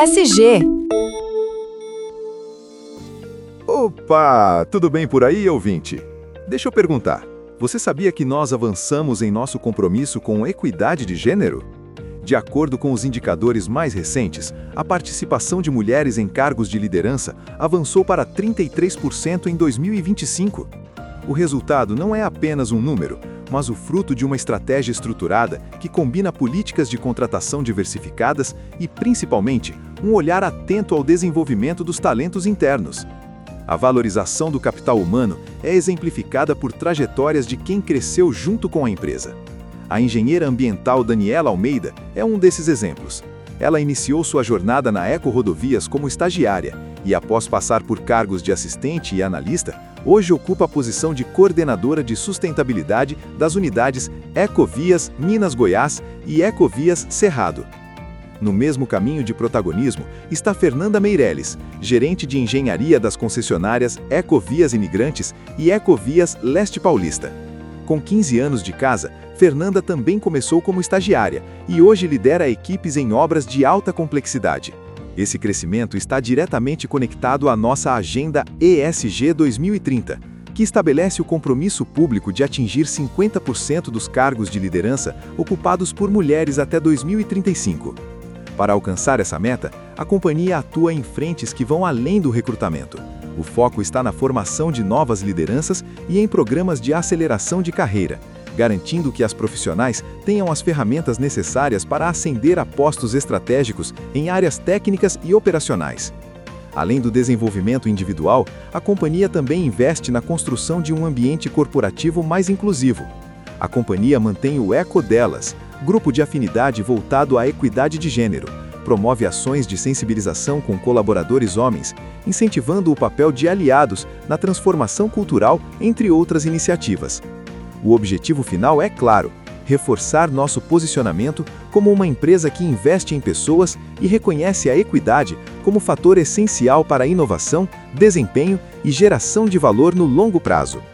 ESG. Opa, tudo bem por aí, ouvinte? Deixa eu perguntar, você sabia que nós avançamos em nosso compromisso com equidade de gênero? De acordo com os indicadores mais recentes, a participação de mulheres em cargos de liderança avançou para 33% em 2025. O resultado não é apenas um número, mas o fruto de uma estratégia estruturada que combina políticas de contratação diversificadas e, principalmente, um olhar atento ao desenvolvimento dos talentos internos. A valorização do capital humano é exemplificada por trajetórias de quem cresceu junto com a empresa. A engenheira ambiental Daniela Almeida é um desses exemplos. Ela iniciou sua jornada na Eco Rodovias como estagiária e, após passar por cargos de assistente e analista, hoje ocupa a posição de coordenadora de sustentabilidade das unidades Ecovias Minas Goiás e Ecovias Cerrado. No mesmo caminho de protagonismo está Fernanda Meirelles, gerente de engenharia das concessionárias Ecovias Imigrantes e Ecovias Leste Paulista. Com 15 anos de casa, Fernanda também começou como estagiária e hoje lidera equipes em obras de alta complexidade. Esse crescimento está diretamente conectado à nossa Agenda ESG 2030, que estabelece o compromisso público de atingir 50% dos cargos de liderança ocupados por mulheres até 2035. Para alcançar essa meta, a companhia atua em frentes que vão além do recrutamento. O foco está na formação de novas lideranças e em programas de aceleração de carreira, garantindo que as profissionais tenham as ferramentas necessárias para ascender a postos estratégicos em áreas técnicas e operacionais. Além do desenvolvimento individual, a companhia também investe na construção de um ambiente corporativo mais inclusivo. A companhia mantém o Eco Delas, grupo de afinidade voltado à equidade de gênero, promove ações de sensibilização com colaboradores homens, incentivando o papel de aliados na transformação cultural, entre outras iniciativas. O objetivo final é claro: reforçar nosso posicionamento como uma empresa que investe em pessoas e reconhece a equidade como fator essencial para a inovação, desempenho e geração de valor no longo prazo.